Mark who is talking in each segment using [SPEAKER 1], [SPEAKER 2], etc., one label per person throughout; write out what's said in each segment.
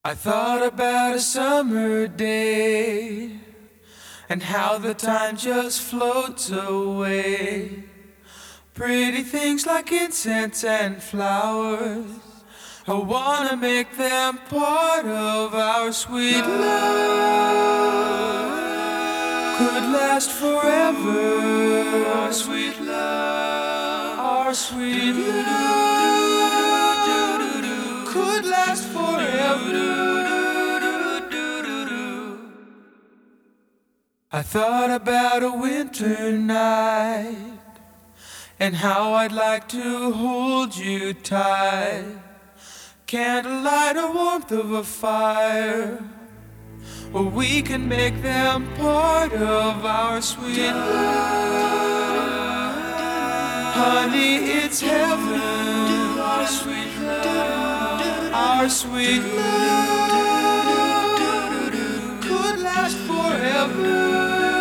[SPEAKER 1] I thought about a summer day and how the time just floats away. Pretty things like incense and flowers, I wanna make them part of our sweet love. Could last forever, our sweet love, our sweet love could last forever. I thought about a winter night and how I'd like to hold you tight. Candlelight or warmth of a fire, or we can make them part of our sweet love. Honey, it's heaven, our sweet love, our sweet love could last forever.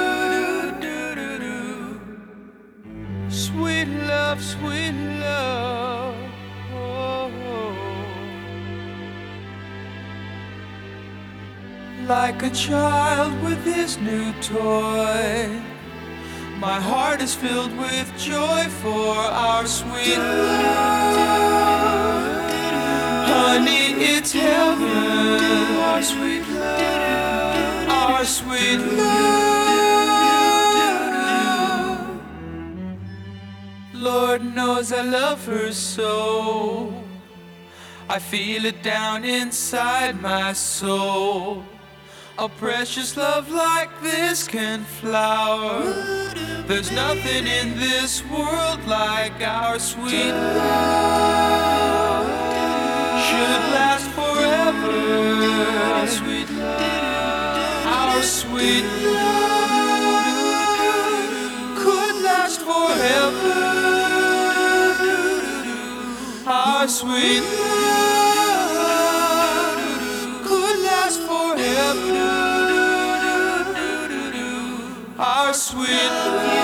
[SPEAKER 1] Sweet love, sweet love. Oh. Like a child with his new toy, my heart is filled with joy for our sweet love. Honey, it's heaven, our sweet love, our sweet love. Lord knows I love her so, I feel it down inside my soul. A precious love like this can flower. There's nothing in this world like our sweet love. Should last forever. Our sweet love, our sweet love could last forever. Our sweet love could last forever. Our sweet love.